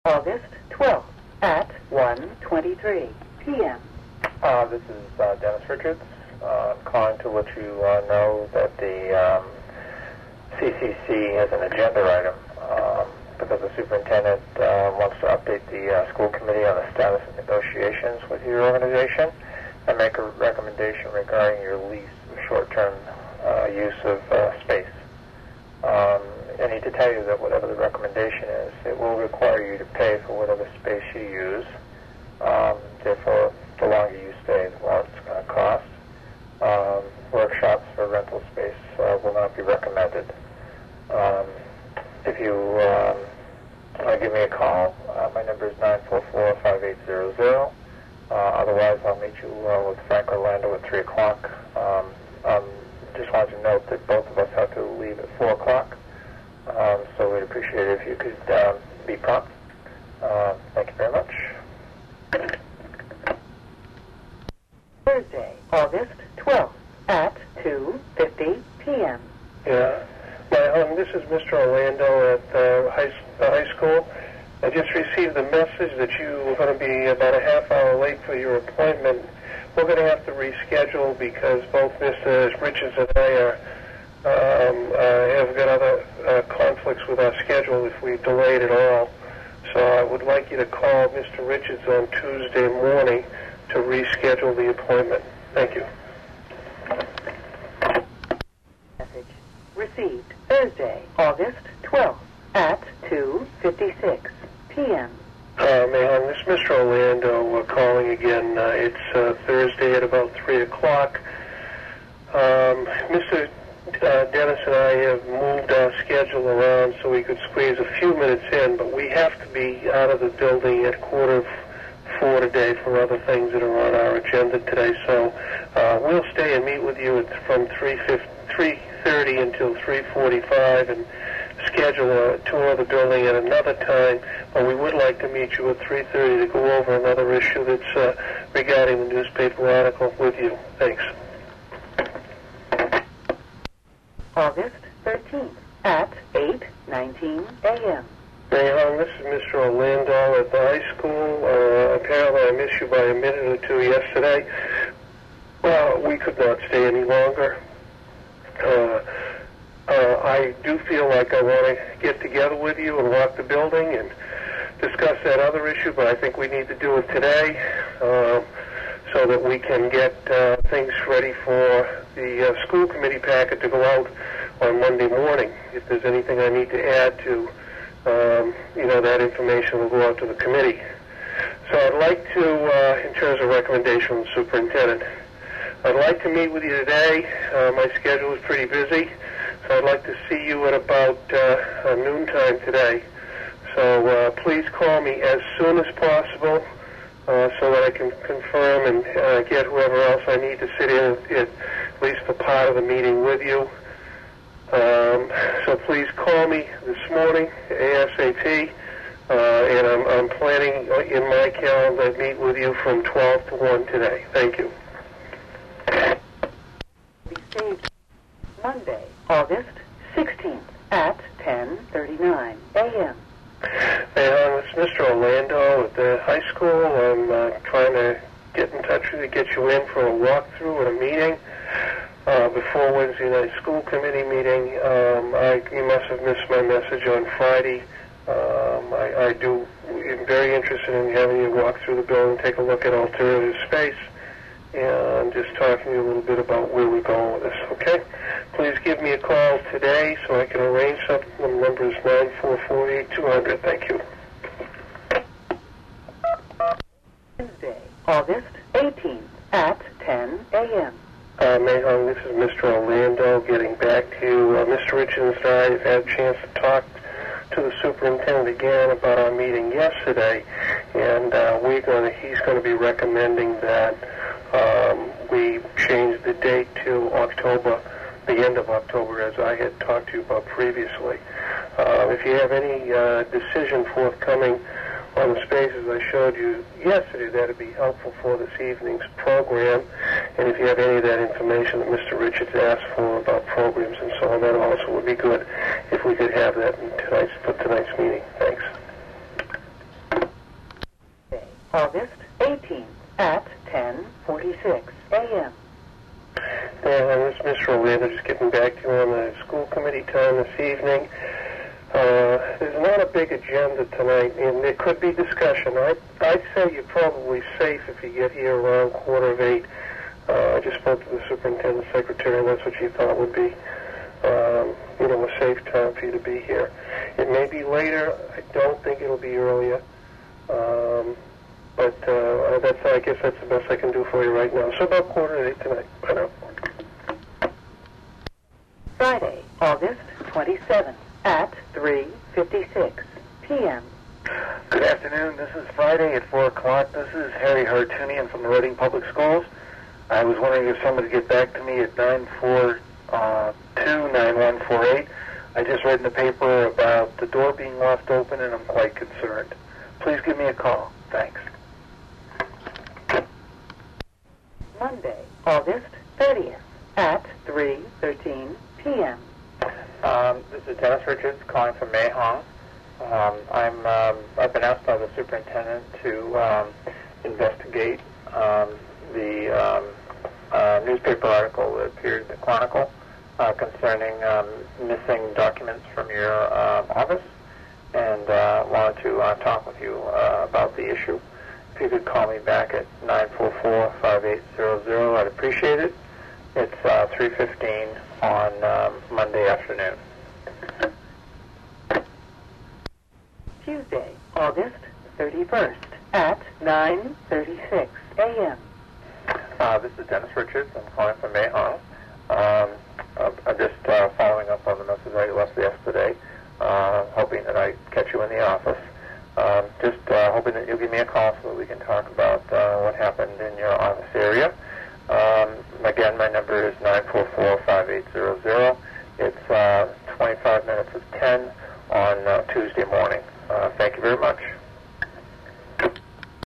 August 12th at 1:23 p.m. This is Dennis Richards. I'm calling to let you know that the CCC has an agenda item because the superintendent wants to update the school committee on the status of negotiations with your organization and make a recommendation regarding your lease or short-term use of space. I need to tell you that whatever the recommendation is, it will require you to pay for whatever space you use. Therefore, the longer you stay, the more it's going to cost. Workshops for rental space will not be recommended. If you give me a call, my number is 944-5800. Otherwise, I'll meet you with Frank Orlando at 3 o'clock. Just wanted to note that both of us have to leave at 4 o'clock. So we'd appreciate it if you could be prompt. Thank you very much. Thursday, August 12th at 2:50 p.m. Yeah. This is Mr. Orlando at the high school. I just received the message that you were going to be about a half hour late for your appointment. We're going to have to reschedule because both Mr. Richards and I have got other conflicts with our schedule if we delay it at all. So I would like you to call Mr. Richards on Tuesday morning to reschedule the appointment. Thank you. Message received Thursday, August 12th at 2:56 p.m. Ma'am, this is Mr. Orlando calling again. It's Thursday at about 3 o'clock. Mr. Dennis and I have moved our schedule around so we could squeeze a few minutes in, but we have to be out of the building at 3:45 today for other things that are on our agenda today. So we'll stay and meet with you from 3:30 until 3:45 and schedule a tour of the building at another time, but we would like to meet you at 3:30 to go over another issue that's regarding the newspaper article with you. Thanks. August 13th at 8:19 a.m. Hey, this is Mr. Orlando at the high school. Apparently I missed you by a minute or two yesterday. We could not stay any longer. I do feel like I want to get together with you and walk the building and discuss that other issue, but I think we need to do it today so that we can get things ready for the school committee packet to go out on Monday morning. If there's anything I need to add to, that information will go out to the committee. So I'd like to, in terms of recommendation from the superintendent, I'd like to meet with you today. My schedule is pretty busy, so I'd like to see you at about noontime today. So please call me as soon as possible so that I can confirm and get whoever else I need to sit in at least for part of the meeting with you. So please call me this morning, ASAP, and I'm planning in my calendar to meet with you from 12 to 1 today. Thank you. Be saved Monday, August 16th at 10:39 a.m. Hey, it's Mr. Orlando at the high school. I'm trying to get in touch with you, get you in for a walkthrough at a meeting before Wednesday night school committee meeting. You must have missed my message on Friday. I'm very interested in having you walk through the building, take a look at alternative space, and just talking to you a little bit about where we're going with this, okay? Please give me a call today so I can arrange something. The number is 944-8200. Thank you. Wednesday, August 18th at 10 a.m. Mayhung, this is Mr. Orlando getting back to you. Mr. Richards and I have had a chance to talk to the superintendent again about our meeting yesterday, and he's going to be recommending that we change the date to October, the end of October, as I had talked to you about previously. If you have any decision forthcoming on the spaces I showed you yesterday, that would be helpful for this evening's program. And if you have any of that information that Mr. Richards asked for about programs and so on, that also would be good if we could have that in tonight's meeting. Thanks. August 18th at 10:46 a.m. This is Mr. Orlando, just getting back to you on the school committee time this evening. There's not a big agenda tonight, and there could be discussion. I'd say you're probably safe if you get here around 7:45. I just spoke to the superintendent's secretary, and that's what she thought would be, a safe time for you to be here. It may be later. I don't think it'll be earlier. But I guess that's the best I can do for you right now. So about 7:45 tonight. Bye now. Friday, August 27th at 3:56 p.m. Good afternoon. This is Friday at 4 o'clock. This is Harry Hartunian from the Reading Public Schools. I was wondering if somebody could get back to me at 942-9148. I just read in the paper about the door being left open, and I'm quite concerned. Please give me a call. Thanks. Monday, August 30th at 3:13 p.m. This is Dennis Richards calling from Mahong. I've been asked by the superintendent to investigate the newspaper article that appeared in the Chronicle concerning missing documents from your office, and wanted to talk with you about the issue. If you could call me back at 944-5800, I'd appreciate it. It's 3:15 on Monday afternoon. Tuesday, August 31st at 9:36 a.m. This is Dennis Richards. I'm calling from Mahong. I'm just following up on the message I left yesterday, hoping that I catch you in the office. Just hoping that you'll give me a call so that we can talk about what happened in your office area. Again, my number is 944-5800. It's 25 minutes of 10 on Tuesday morning. Thank you very much.